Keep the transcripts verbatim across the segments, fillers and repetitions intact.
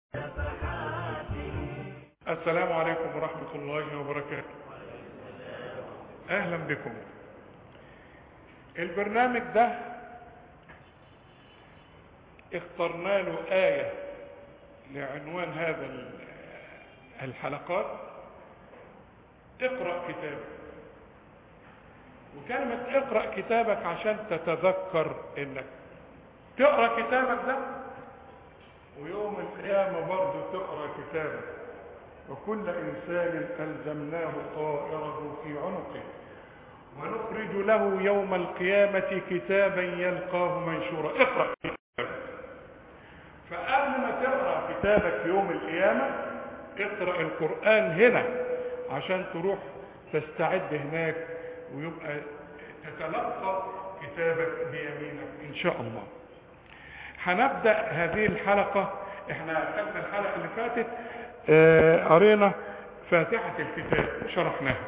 السلام عليكم ورحمة الله وبركاته. أهلا بكم. البرنامج ده اخترنا له آية لعنوان هذا الحلقات: اقرأ كتابك. وكلمة اقرأ كتابك عشان تتذكر انك تقرأ كتابك ده، ويوم القيامة برضه تقرأ كتابك. وكل إنسان ألزمناه طائره في عنقه ونخرج له يوم القيامة كتابا يلقاه منشورا. اقرأ كتابك. فقبل ما تقرأ كتابك يوم القيامة اقرأ القرآن هنا عشان تروح تستعد هناك ويبقى تتلقى كتابك بيمينك إن شاء الله. هنبدأ هذه الحلقة. احنا خدنا الحلقة اللي فاتت قرينا آه فاتحة الكتاب شرحناها.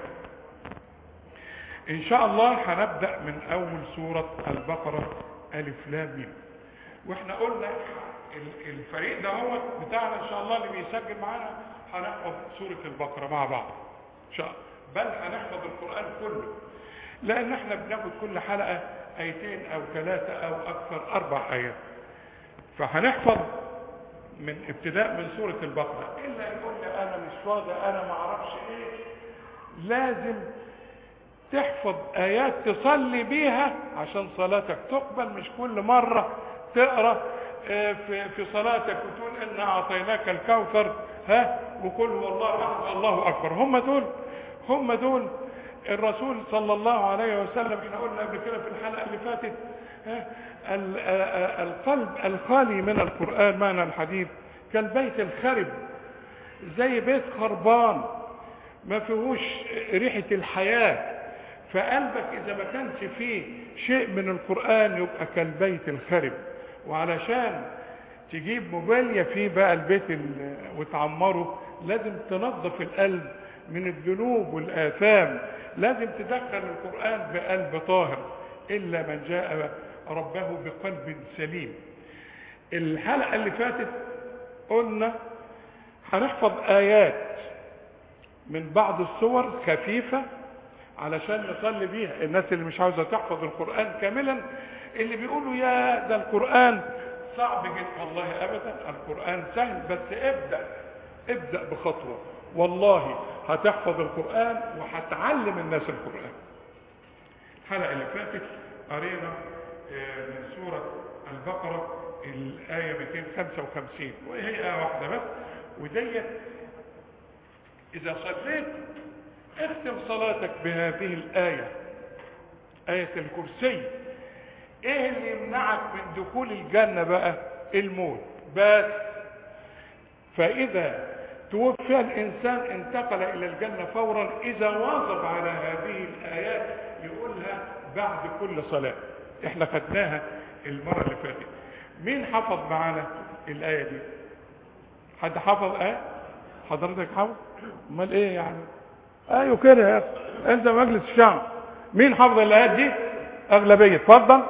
ان شاء الله هنبدأ من اول سورة البقرة الف لام ميم. واحنا قلنا الفريق ده هو بتاعنا ان شاء الله اللي بيسجل معانا هنحفظ سورة البقرة مع بعض ان شاء الله، بل هنحفظ القرآن كله، لان احنا بناخد كل حلقة ايتين او ثلاثة او اكثر اربع ايات. فهنحفظ من ابتداء من سورة البقرة. إلا يقول لي أنا مش فاضي، أنا ما أعرفش إيه. لازم تحفظ آيات تصلي بيها عشان صلاتك تقبل. مش كل مرة تقرأ في في صلاتك وتقول إنا أعطيناك الكوثر ها وقل هو الله أحد الله أكبر. هم دول هم دول الرسول صلى الله عليه وسلم. احنا قلنا قبل كده في الحلقة اللي فاتت القلب الخالي من القرآن معنى الحديث كالبيت الخرب، زي بيت خربان ما فيهوش ريحة الحياة. فقلبك إذا ما كانش فيه شيء من القرآن يبقى كالبيت الخرب. وعلشان تجيب موبيليا فيه بقى البيت وتعمره لازم تنظف القلب من الذنوب والآثام. لازم تدخل القرآن بقلب طاهر إلا من جاء ربه بقلب سليم. الحلقة اللي فاتت قلنا هنحفظ آيات من بعض السور خفيفة علشان نصلي بيها. الناس اللي مش عاوزة تحفظ القرآن كاملا، اللي بيقولوا يا ده القرآن صعب جدا، والله أبدا القرآن سهل، بس ابدأ ابدأ بخطوة. والله هتحفظ القرآن وهتعلم الناس القرآن. الحلقة اللي فاتت قرينا من سورة البقرة الآية مئتين وخمسة وخمسين، وهي آية واحدة بس. وديت إذا صليت اختم صلاتك بهذه الآية، آية الكرسي. إيه اللي يمنعك من دخول الجنة بقى؟ الموت بس. فإذا توفي الإنسان انتقل إلى الجنة فورا إذا واظب على هذه الآيات يقولها بعد كل صلاة. احنا خدناها المرة اللي فاتت. مين حفظ معانا الآية دي؟ حد حفظ آية؟ حضرتك حفظ؟ امال ايه يعني؟ ايوه كده يا اخي، انت مجلس الشعب. مين حفظ الآيات دي؟ اغلبية. اتفضل.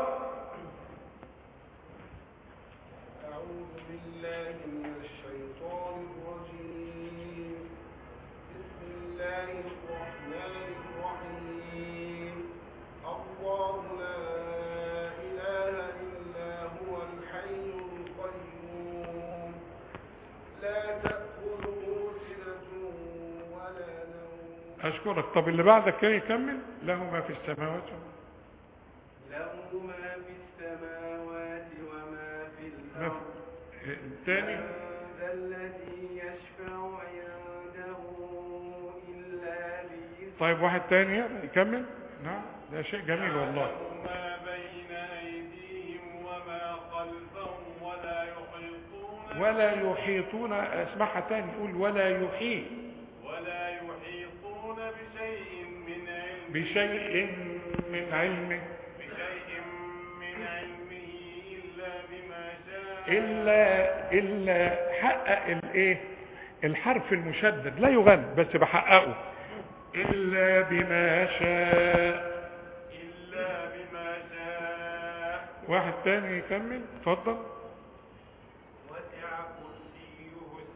أشكرك. طب اللي بعدك كان يكمل. له ما في السماوات له ما في السماوات وما في الأرض. الثاني ذا الذي يشفع عنده إلا بإذنه. طيب واحد ثاني يكمل. نعم ده شيء جميل والله. ما بين أيديهم وما خلفهم ولا يحيطون ولا يحيطون. اسمعها ثاني، يقول ولا يحيط ولا يحيطون بشيء من علمه بشيء من علمه بشيء من علمه إلا بما شاء. إلا إلا حقق الإيه؟ الحرف المشدد لا يغن بس بحققه. إلا بما شاء. إلا بما شاء. واحد تاني يكمل. اتفضل. وسع كرسيه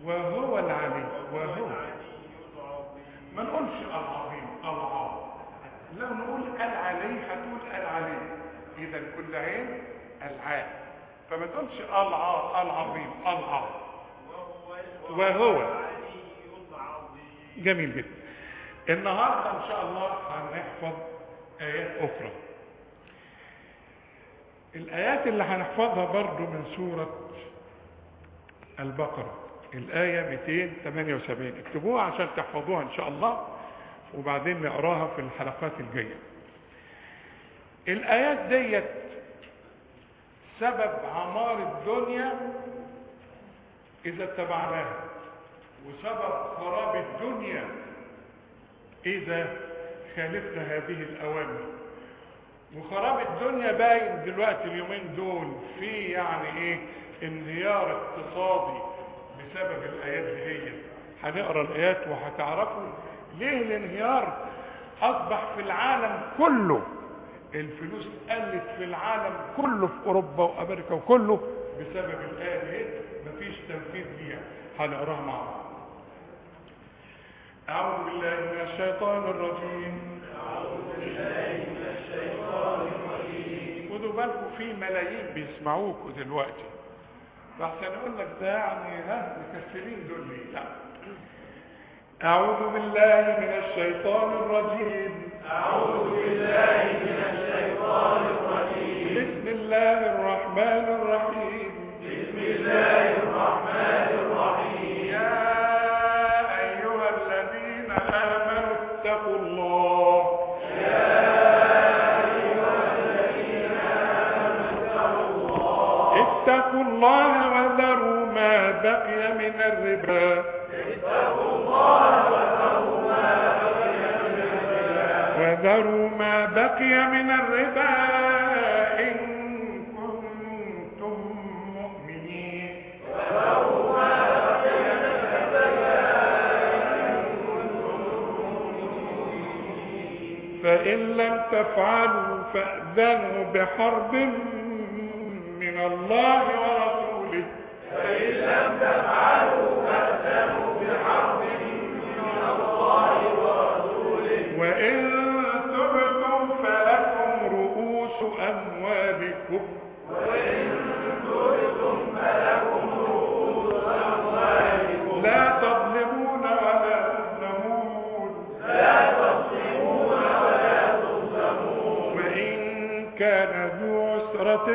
وهو العلي وهو ما نقولش العظيم العظيم، لو نقول العلي هتقول العلي، اذا كل عين العال، فما تقولش الع العظيم الع وهو. جميل جدا. النهارده ان شاء الله هنحفظ ايات اخرى. الايات اللي هنحفظها برضو من سورة البقرة، الاية مئتين وثمانية وسبعين، اكتبوها عشان تحفظوها ان شاء الله، وبعدين نقراها في الحلقات الجاية. الايات ديت سبب عمار الدنيا اذا اتبعناها، وسبب خراب الدنيا اذا خالفنا هذه الاوامر. وخراب الدنيا باين دلوقتي اليومين دول في يعني ايه انهيار اقتصادي بسبب الايات دي. هي هنقرا الايات وهتعرفوا ليه الانهيار اصبح في العالم كله، الفلوس قلت في العالم كله، في اوروبا وامريكا وكله بسبب الايه دي، مفيش تنفيذ ليها. هنقراها مع بعض. أعوذ بالله من الشيطان الرجيم. أعوذ بالله من الشيطان الرجيم. خدوا بالكم في ملايين بيسمعوكوا دلوقتي، فعشان أقول لك ده يعني ها مكسرين دول ليه؟ لا. أعوذ بالله من الشيطان الرجيم. أعوذ بالله من الشيطان الرجيم. بسم الله الرحمن الرحيم. بسم الله الرحمن الرحيم. يا اتقوا الله. يا أيها الذين آمنوا اتقوا الله. اتقوا الله وذروا ما بقي من الربا. اتقوا الله وذروا ما بقي من الربا. وذروا ما بقي من الربا إن كنتم مؤمنين. وذروا ما بقي من الربا فإن لم تفعلوا فأذنوا بحرب من الله ورسوله. فإن لم تفعلوا فأذنوا بحرب من الله ورسوله. وإن تبتم فلكم رؤوس أموالكم. وإن تبتم فلكم رؤوس أموالكم. لا تظلمون ولا تظلمون. لا تظلمون كان ذو عسرة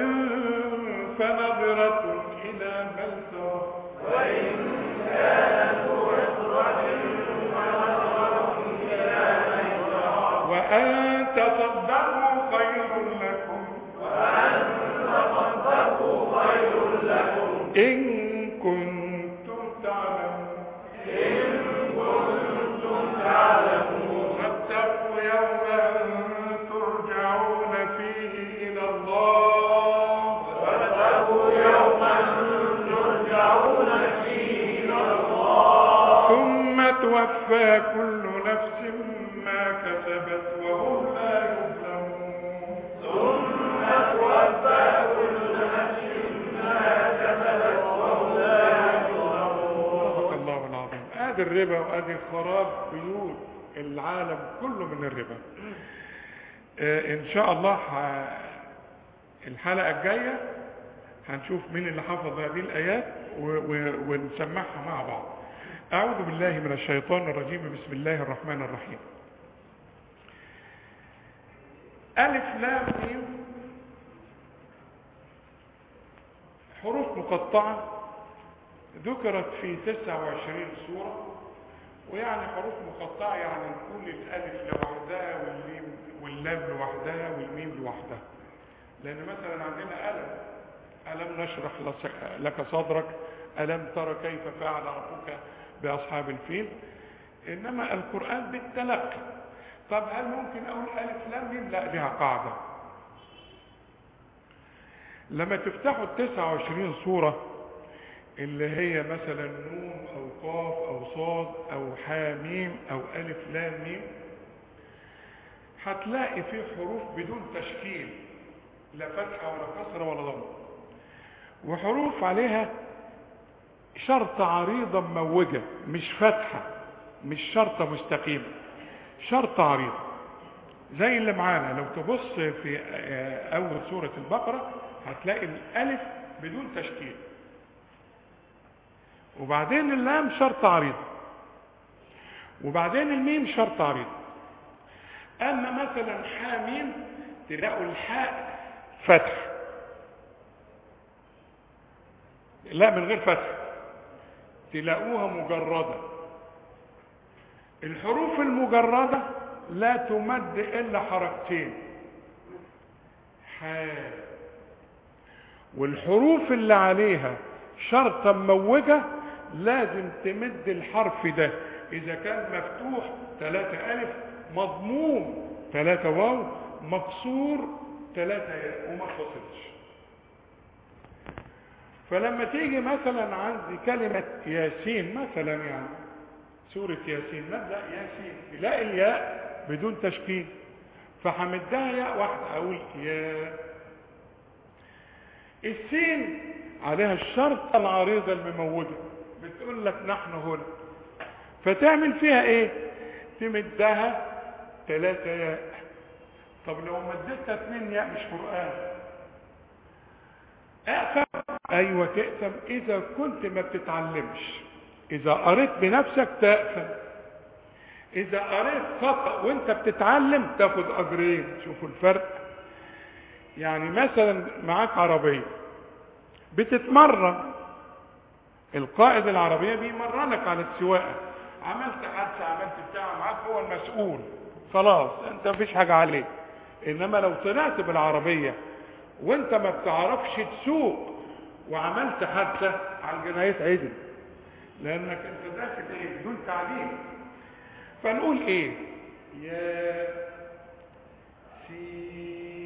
فنظرة إلى ميسرة. وإن كان ذو عسرة فنظرة إلى ميسرة. وأن تصدقوا خير لكم. وأن تصدقوا خير لكم. إن كنتم تعلمون. إن كنتم تعلمون. واتقوا يوما ترجعون فيه إلى الله. واتقوا يوما ترجعون فيه إلى الله. ثم توفى كل نفس ما كسبت وهم لا يظلمون. ثم توفى كل نفس ما كسبت وهم لا يظلمون. صدق الله العظيم. ادي الربا وادي خراب بيوت العالم كله من الربا. آه ان شاء الله ح... الحلقة الجاية هنشوف مين اللي حفظ هذه الآيات و... و... ونسمعها مع بعض. أعوذ بالله من الشيطان الرجيم. بسم الله الرحمن الرحيم. ألف لام ميم حروف مقطعة ذكرت في تسعة وعشرين سورة. ويعني حروف مقطعة يعني نقول الألف لوحدها واللام واللام لوحدها والميم لوحدها. لأن مثلا عندنا ألم ألم نشرح لك صدرك، ألم ترى كيف فعل ربك بأصحاب الفيل. إنما القرآن بالتلقي. طب هل ممكن أقول ألف لام ميم؟ لا، لها قاعدة. لما تفتحوا التسعة وعشرين سورة اللي هي مثلا نون أو قاف أو صاد أو حاميم أو ألف لام ميم، هتلاقي فيه حروف بدون تشكيل، لا فتحة ولا كسرة ولا ضم، وحروف عليها شرطة عريضة مموجة، مش فتحة، مش شرطة مستقيمة، شرطة عريضة زي اللي معانا. لو تبص في أول سورة البقرة هتلاقي الألف بدون تشكيل، وبعدين اللام شرطة عريضة، وبعدين الميم شرطة عريضة. أما مثلا حاميم تلاقوا الحاء فتح، لا من غير فتح، تلاقوها مجردة. الحروف المجردة لا تمد إلا حركتين، حاء. والحروف اللي عليها شرطة مموجة لازم تمد الحرف ده، إذا كان مفتوح ثلاثة ألف، مضموم ثلاثة واو، مكسور ثلاثة ياء، وما فصلش. فلما تيجي مثلا عندي كلمة ياسين مثلا، يعني سورة ياسين، نبدأ ياسين تلاقي الياء بدون تشكيل، فحمدها ياء واحدة أقول يا. السين عليها الشرطة العريضة المموجة، بتقول لك نحن هنا، فتعمل فيها ايه؟ تمدها ثلاثة ياء. طب لو مدتها اثنين ياء مش قرآن. اقسم، ايوه تقسم اذا كنت ما بتتعلمش. اذا قريت بنفسك تقسم، اذا قريت خطأ وانت بتتعلم تاخد اجرين. شوفوا الفرق. يعني مثلا معاك عربية بتتمرن، القائد العربية بيمرنك على السواقة، عملت حادثة عملت بتاع، معاك هو المسؤول، خلاص انت مفيش حاجة عليك. انما لو طلعت بالعربية وانت ما بتعرفش تسوق وعملت حادثة، على الجنايات عدل، لانك انت داخل ايه؟ بدون تعليم. فنقول ايه؟ يا سين.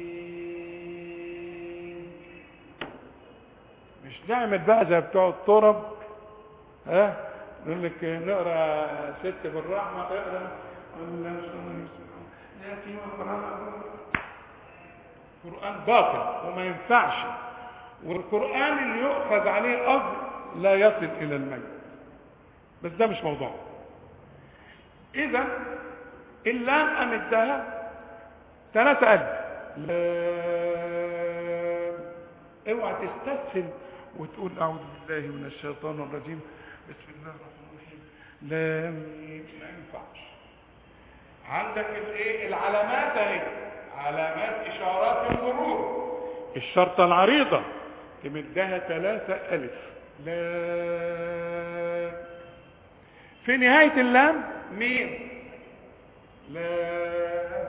مش نعمل بقى زي بتوع الطرب، ها نقول لك نقرا ست بالرحمه، اقرا قرآن باطل وما ينفعش، والقرآن اللي يؤخذ عليه أجر لا يصل إلى الميت. بس ده مش موضوع. إذا اللام أمدها ثلاثة ألف. اوعى تستسهل وتقول أعوذ بالله من الشيطان الرجيم بسم الله الرحمن الرحيم. لام، ما ينفعش. عندك الايه؟ العلامات اهي، علامات اشارات المرور. الشرطة العريضة تمدها ثلاثة ألف. لام. في نهاية اللام ميم. لام.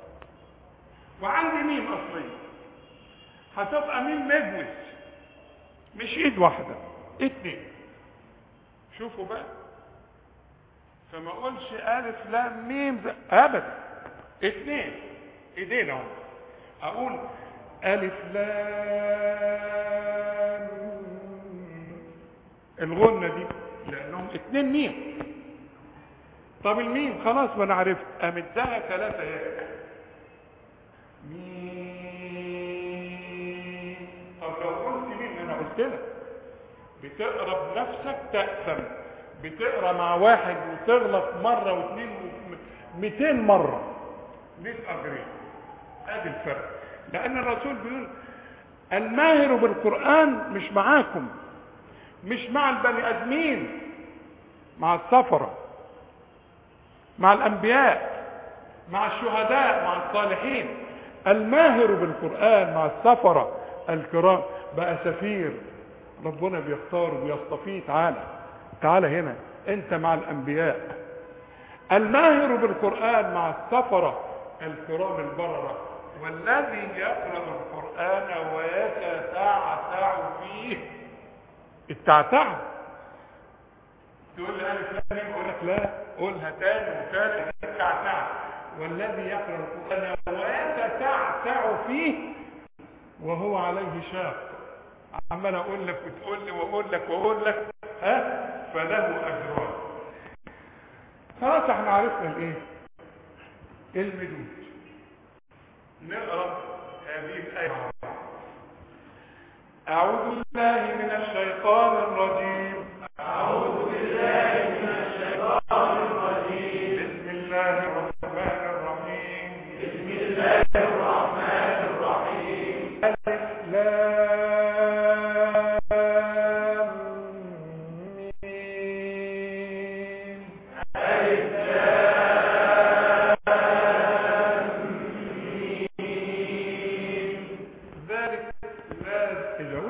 وعندي ميم أصلية هتبقى ميم مجوز، مش ايد واحدة، اتنين. شوفوا بقى، فما اقولش الف لام ميم ابدا، اتنين ايدين اهو. اقول الف لام، الغنة دي لانهم اتنين ميم. طب الميم خلاص ما انا عرفت، امدها ثلاثة ياء. ميم. طب لو قلت ميم انا قلت لك بتقرا بنفسك تأثم، بتقرا مع واحد وتغلط مره واثنين مئتين مره ليك اجرين. ادي الفرق. لان الرسول بيقول الماهر بالقران مش معاكم، مش مع البني ادمين، مع السفره، مع الانبياء، مع الشهداء، مع الصالحين. الماهر بالقران مع السفره الكرام. بقى سفير ربنا بيختار ويصطفيه، تعالى تعالى هنا انت مع الانبياء. الماهر بالقرآن مع السفرة الكرام البررة. والذي يقرأ القرآن ويتتعتع فيه. التعتع تقول لي الف لام، اقول لك لا، قولها تاني وتاني. التعتع. والذي يقرأ القرآن ويتتعتع فيه وهو عليه شاق. عمال اقول لك وتقول لي واقول لك واقول لك، ها، فله اجران. خلاص احنا عرفنا الايه؟ المدود. نقرا هذه الايه. اعوذ بالله من الشيطان الرجيم.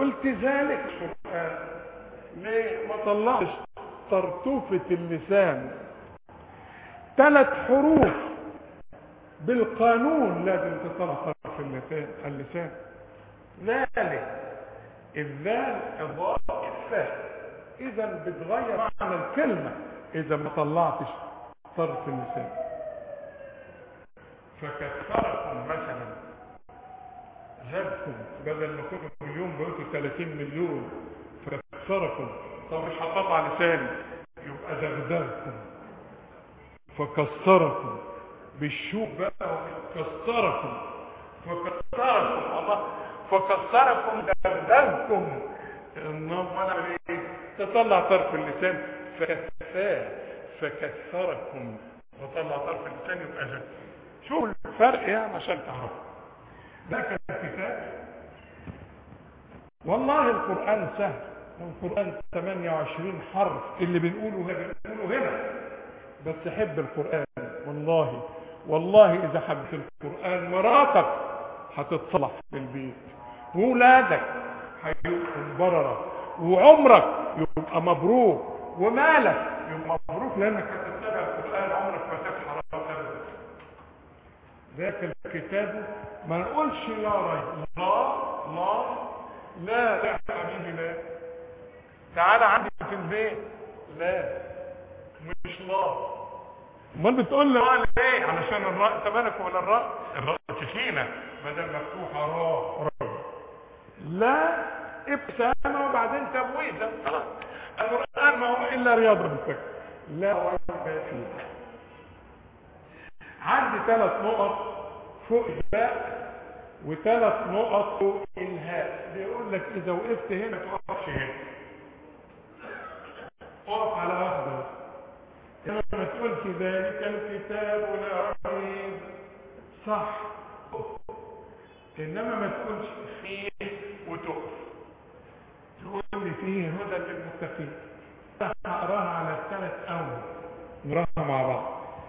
قلت ذلك القرآن ليه ما طلعش طرطوفة اللسان؟ ثلاث حروف بالقانون لازم تطلع طرف اللسان اللسان ذلك الذال الضاء الفاء، اذا بتغير معنى الكلمة اذا ما طلعتش طرف اللسان. فكثركم مثلا زادكم، بدل ما كنتوا مليون بقيتوا ثلاثين مليون، فكثركم. طب مش هطلع لساني يبقى زغزغكم. فكسركم بالشوك بقى، كسركم فكسركم الله فكسركم زغزغكم. انما ايه؟ تطلع طرف اللسان فكفاه فكثركم، وطلع طرف اللسان يبقى زغزغ. شوف الفرق يعني عشان تعرفوا. ده كان الكتاب. والله القرآن سهل، القرآن ثمانية وعشرين حرف اللي بنقوله هنا بنقوله هنا، بس حب القرآن. والله والله إذا حبت القرآن مراتك هتتصلح في البيت، وولادك هيبقوا بررة، وعمرك يبقى مبروك، ومالك يبقى مبروك لأنك هتتبع القرآن، عمرك ما تكحر أبدا. ذاك الكتاب ما نقولش لا ريب، لا لا لا لا حبيبي لا، تعالى عندي في البيت لا، مش لا. امال بتقول لي لا ليه؟ علشان الراء تبارك ولا الراء الراء تخينه بدل مفتوحه راء راء. لا ابتسامه وبعدين تبويزه خلاص. القران ما هو الا رياضه بالفكر. لا ريب فيه. عندي ثلاث نقط فوق الباء وثلاث نقط فوق الهاء. بيقول لك اذا وقفت هنا ما توقفش هنا، اقف على واحده. لما ما تقولش ذلك الكتاب لا ريب صح، انما ما تقولش فيه وتقف. تقول لي فيه هدى للمتقين. هقراها على الثلاث اول، نقراها مع بعض.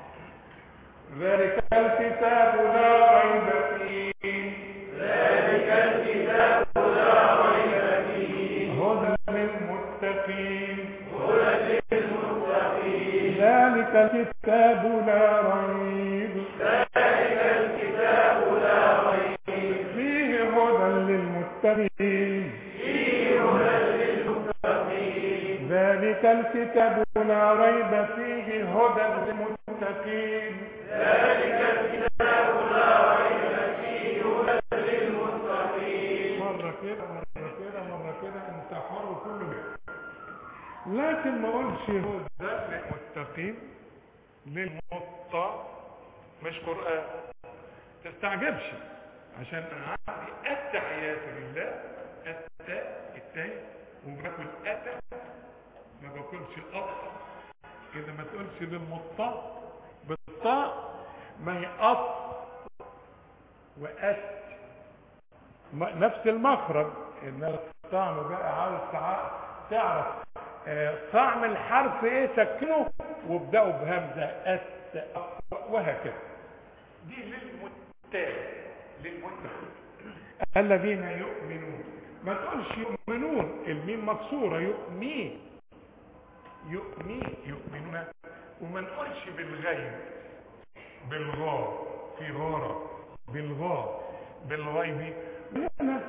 ذلك الكتاب لا ريب فيه، ذلك الكتاب لا ريب فيه، هدى للمتقين، هدى للمتقين. ذلك الكتاب لا ريب، ذلك الكتاب لا ريب فيه هدى للمتقين، فيه هدى للمتقين. ذلك الكتاب لا ريب فيه هدى للمتقين، ذلك الكتاب لا ريب فيه هدى للمتقين. مرة كده مرة كده مرة كده، انت حر كله كده. لكن ما قلش هدى للمتقين للمتقين مش قرآن. تستعجبش عشان انا عندي التحيات لله، التاء التاء وباكل أتى، ما باكلش الأطة. إذا ما تقولش للمطاء بالطاء ما هي أط وأت نفس المخرج، إن الطعم بقى عاوز تعرف آه طعم الحرف إيه سكنه وابدأوا بهمزة أت وهكذا. دي للمتاء للمتقين الذين يؤمنون. ما تقولش يؤمنون الميم مكسوره، يؤمن يؤمن يؤمنون. وما نقولش بالغيب بالغاء في غاره بالغاء بالغيب. ما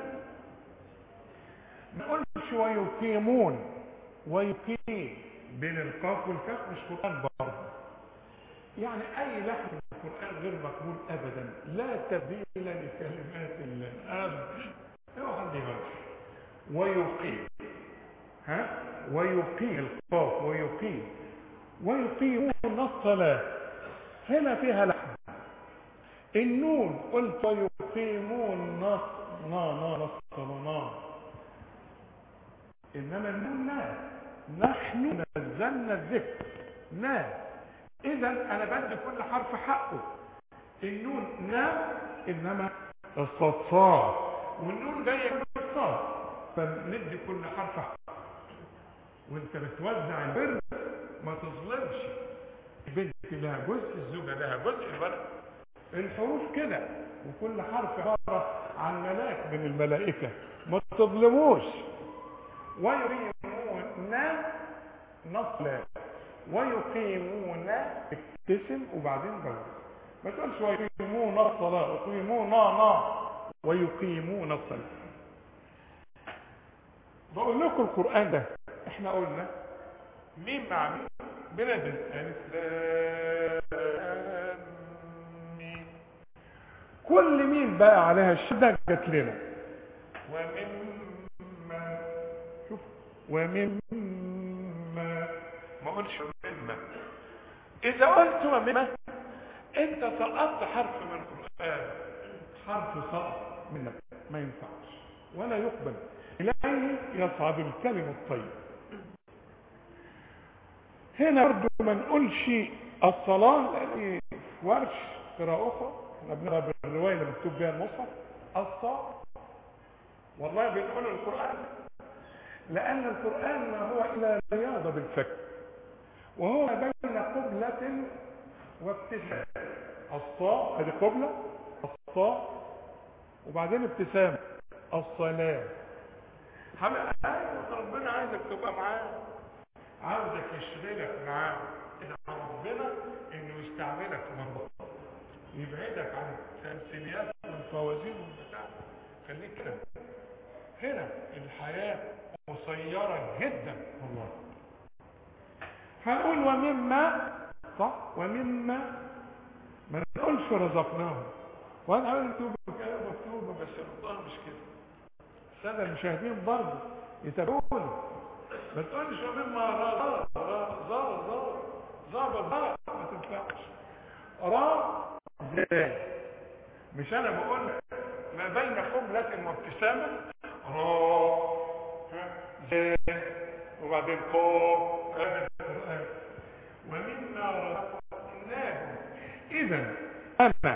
نقولش ويقيمون ويقيم بين القاف والكاف مش قرآن برضه. يعني اي لحن في القرآن غير مقبول ابدا. لا تبديل لكلمات الله ابدا. اوعى حد يغلط. ويقيم ها ويقيم القاف ويقيم ويقيمون الصلاة هنا فيها لحن. النون قلت ويقيمون نص نا نا نص نا، انما النون لا. نحن نزلنا الذكر نا. اذا انا بدي كل حرف حقه. النون نا انما الصاد صاد، والنون جايه بالصاد، فندي كل حرف حقه. وانت بتوزع البر ما تظلمش. البنت لها جزء، الزوجه لها جزء، الولد. الحروف كده، وكل حرف عباره عن ملاك من الملائكة، ما تظلموش. ويقيمون نصلا ويقيمون ابتسم وبعدين جوز، ما تقولش ويقيمون الصلاة، يقيمون نا ويقيمون الصلاة. بقول لكم القرآن ده احنا قلنا مين مع مين بندرس الف لام ميم، كل مين بقى عليها الشدة جت لنا. ومما شوف ومما، ما قلش ومما. اذا قلت ومما انت سقطت حرف من القرآن، حرف سقط منك ما ينفعش ولا يقبل. إليه يصعد الكلم الطيب. هنا برضو ما نقولش الصلاة، لأن ورش قراءة أخرى احنا بنقرا بالرواية اللي مكتوب بها المصحف الصلاة، والله بنقول القرآن، لأن القرآن ما هو إلا رياضة بالفكر، وهو بين قبلة وابتسام. الصلاة هذه قبلة، الصلاة وبعدين ابتسام، الصلاة. ايوه ربنا عايزك تبقى معاه، عاوزك يشغلك معاه. اذا ربنا انه يستعملك مرة يبعدك عن التمثيليات والفوازير والبتاع، خليك كده. هنا الحياة قصيرة جدا والله. هنقول ومما، صح، ومما ما نقولش رزقناهم، وانا هقول مكتوبة كده مكتوبة بس الله مش كده. السادة المشاهدين برضه يتابعوني، ما تقولش مما را را زار زار زار زار ما تنفعش. را زي مش انا بقول ما بين قبلة وابتسامة را زي وبعدين قوم ومما رزقناهم. اذا اما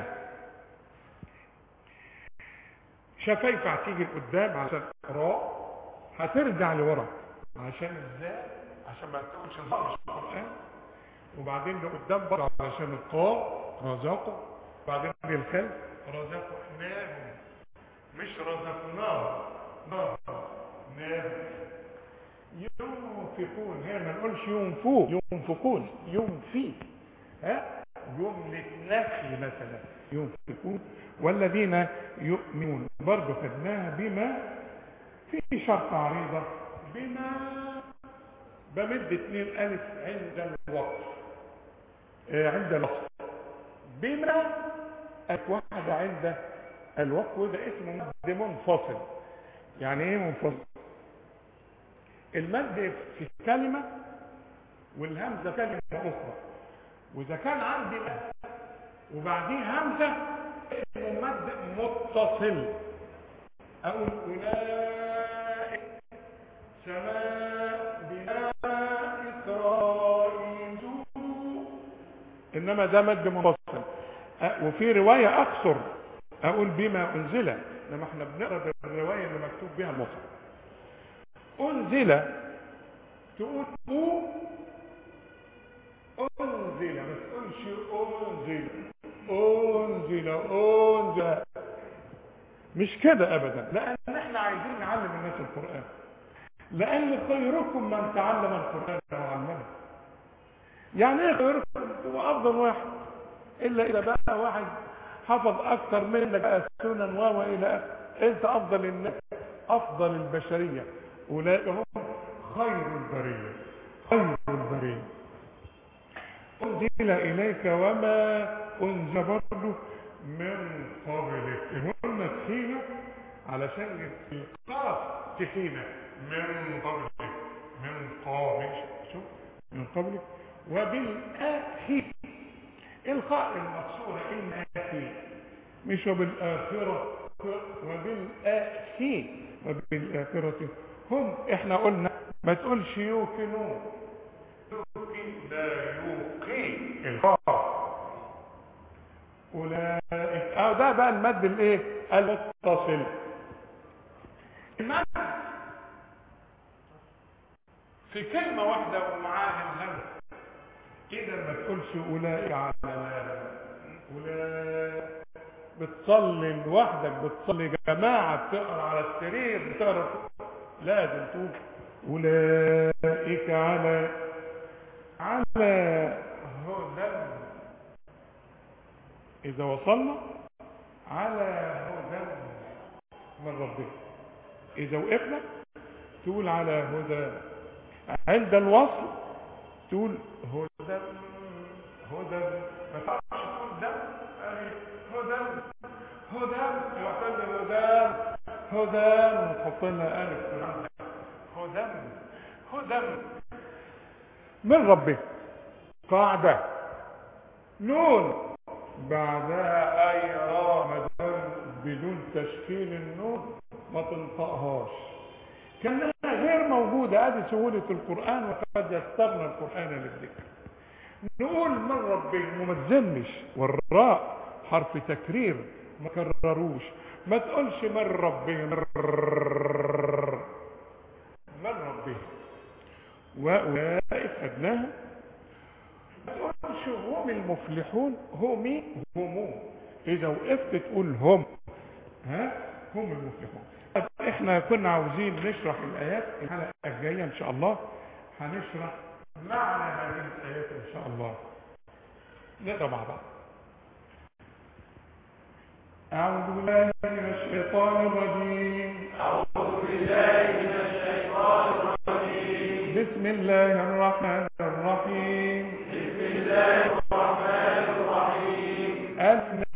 شفايف هتيجي لقدام عشان راء، هترجع لورا عشان ازاي، عشان ما تقولش ظهر القرآن، وبعدين لقدام برضه عشان القاء رزاقه، وبعدين للخلف رزقناهم مش رزقناه ناهم. ينفقون، هنا ما نقولش ينفوق، ينفقون ينفي، ها جملة نفي مثلا ينفقون. والذين يؤمنون برضه خدناها بما في شرط عريضة، بما بمد اتنين الف عند الوقف اه عند الوقف، بما الف واحدة عند الوقف، وده اسمه مد منفصل. يعني ايه منفصل؟ المد في كلمة والهمزة كلمة اخرى، واذا كان عندي مد وبعديه همزة اسمه مد متصل. اقول اولئك سماء بناء اسرائيل، انما ده مد منفصل. وفي رواية اقصر اقول بما انزل، انما احنا بنقرا الرواية اللي مكتوب بها المصحف. انزل تقول او انزل، ما تقولش انزل انزل انزل، مش كده ابدا. لان احنا عايزين نعلم الناس القرآن، لان خيركم من تعلم القرآن وعلمه. يعني ايه خيركم؟ هو افضل واحد، الا اذا بقى واحد حفظ اكثر منك بقى السنن و الى اخره. انت افضل الناس، افضل البشرية، اولئك هم خير البرية، خير البرية. انزل اليك وما انزل برضه من قبلك، قلنا تخينة علشان القاف تخينة من قبلك، من قبلك، شوف من قبلك. وبالآخر الخاء المكسورة الآخر، مش وبالآخرة، وبالآخر وبالآخرة هم. احنا قلنا ما تقولش يوقنون، يوقن لا يوقي الخاء. أولئك اه ده بقى المد الايه المتصل. المد في كلمة واحدة ومعاها الهمزة، إذا ما تقولش أولئك على أولئك بتصلي لوحدك، بتصلي جماعة، بتقرا على السرير، بتقرا، لازم تقول أولئك على على هدى. إذا وصلنا على هدى من ربنا، إذا وقفنا تقول على هدى. عند الوصل تقول هدى هدى، ما تعرفش تقول دم، هدى هدى، يعتبر هدى هدى، وتحط لنا ألف هدى هدى من ربك. قاعدة نون بعدها أي را مدام بدون تشكيل النون ما تنطقهاش، كانها غير موجودة. ادي سهولة القرآن، وقد يستغنى القرآن للذكر. نقول من ربك وما تزنش، والراء حرف تكرير ما كرروش، ما تقولش من ربه من ربه. واولئك ادناها، ما تقولش هم المفلحون، هم هم اذا وقفت تقول هم، ها هم المفلحون. احنا كنا عاوزين نشرح الايات. الحلقه الجايه ان شاء الله هنشرح معنى هذه الايات ان شاء الله. نقرا مع بعض. اعوذ بالله من الشيطان الرجيم. أعوذ بالله من الشيطان الرجيم. بسم الله الرحمن الرحيم. بسم الله الرحمن الرحيم. ألف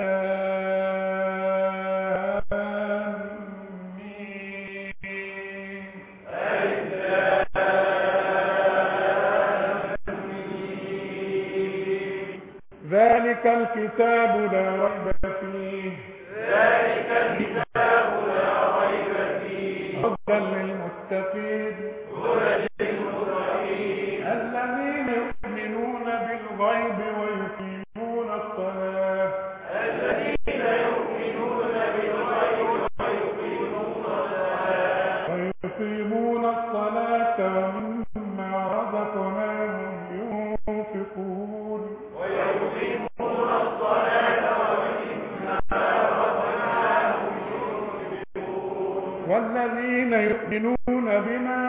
ذلك الكتاب لا ريب فيه. ذلك الكتاب لا ريب فيه. هدى للمتقين. هدى للمتقين. الذين يؤمنون بالغيب ويقيمون الصلاة. الذين يؤمنون بالغيب ويقيمون الصلاة. ويقيمون الصلاة ومما رزقناهم ينفقون. ويقيمون الصلاة ومما رزقناهم ينفقون. والذين يؤمنون بما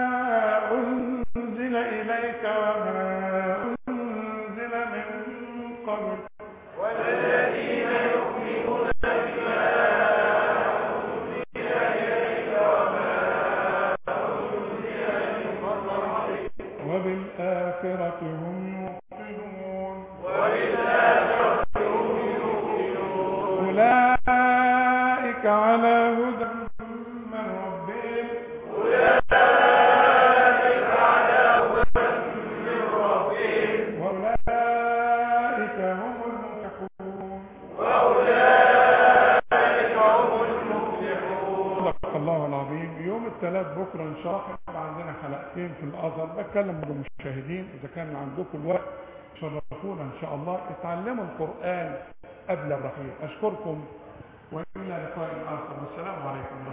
أنزل إليك وما أنزل من قبل. والذين يؤمنون بما أنزل إليك وما أنزل من قبل. وبالآخرة هم يوقنون. وبالآخرة هم يوقنون. أولئك على هدى من ربهم. أولئك على هدى من ربهم. وأولئك هم المفلحون. وأولئك هم المفلحون. صدق الله العظيم. يوم الثلاث بكرة إن شاء الله عندنا حلقتين في الأزهر، بتكلم بالمشاهدين إذا كان عندكم الوقت شرفونا إن شاء الله. اتعلموا القرآن قبل الرحيل. أشكركم وإلى لقاء آخر، والسلام عليكم.